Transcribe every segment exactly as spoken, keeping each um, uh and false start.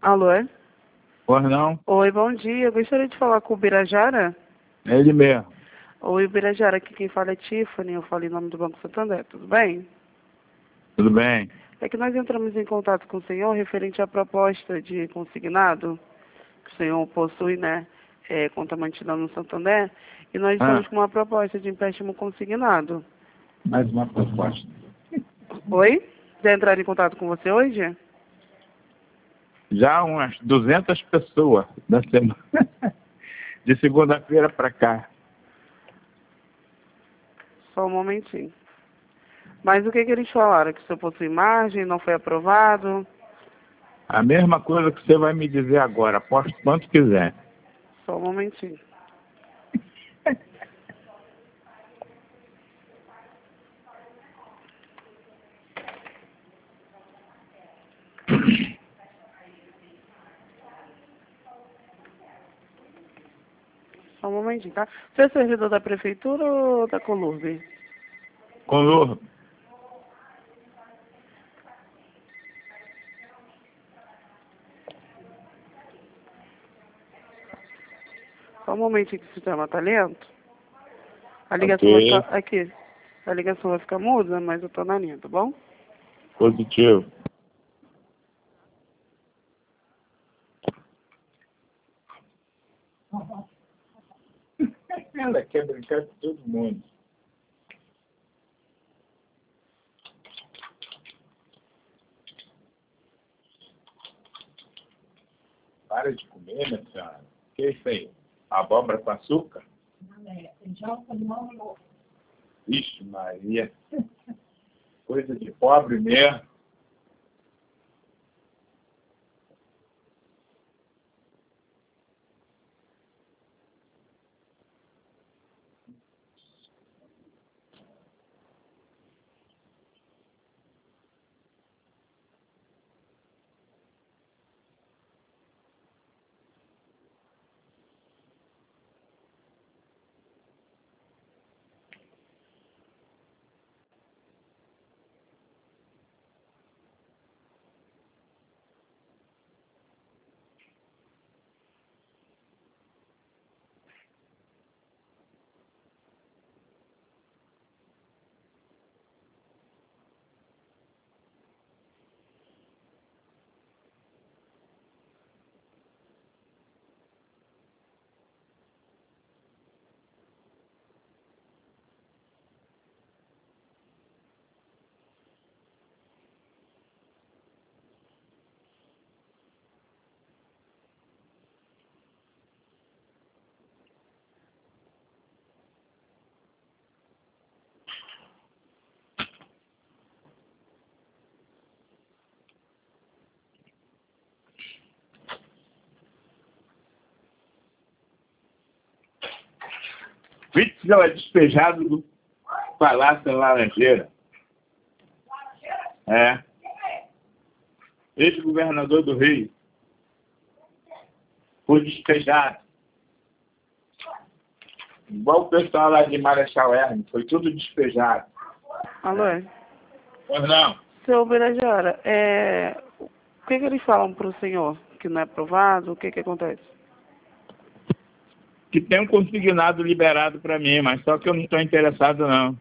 Alô? Pois não? Oi, bom dia. Eu gostaria de falar com o Birajara. É ele mesmo. Oi, Birajara, aqui quem fala é Tiffany, eu falo em nome do Banco Santander, tudo bem? Tudo bem? É que nós entramos em contato com o senhor referente à proposta de consignado, que o senhor possui, né, é, conta mantida no Santander, e nós Ah, estamos com uma proposta de empréstimo consignado. mais uma proposta. Oi? Já entraram em contato com você hoje? Já umas duzentas pessoas da semana, de segunda-feira para cá. Só um momentinho. Mas o que, que eles falaram? Que o senhor possui margem, não foi aprovado? A mesma coisa que você vai me dizer agora, aposto quanto quiser. Só um momentinho. Só um momentinho, tá? Você é servidor da prefeitura ou da Colurbe? Com Lourdes, Só um momentinho que o sistema tá lento. A ligação vai ok, ficar... Aqui. A ligação vai ficar muda, mas eu tô na linha, tá bom? positivo. Ela quer brincar com todo mundo. Para de comer, minha senhora. O que é isso aí? Abóbora com açúcar? Ixi, Maria. Coisa de pobre mesmo. Witzel é despejado do Palácio da Laranjeira. É. Ex-governador do Rio. Foi despejado. Igual o pessoal lá de Marechal Hermes. Foi tudo despejado. Alô? É. Pois não? Seu Birajara, é... o que, que eles falam pro senhor? Que não é aprovado? O que que acontece? Que tem um consignado liberado para mim, mas só que eu não estou interessado, não.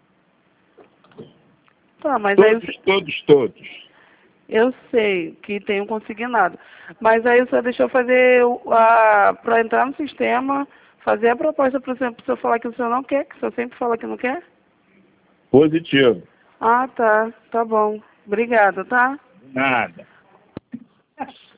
Tá, mas aí... Todos, todos, todos. Eu sei que tem um consignado. Mas aí o senhor deixou fazer o- a... para entrar no sistema, fazer a proposta para o senhor, pro senhor falar que o senhor não quer, que o senhor sempre fala que não quer? Positivo. Ah, tá. Tá bom. Obrigada, tá? Nada.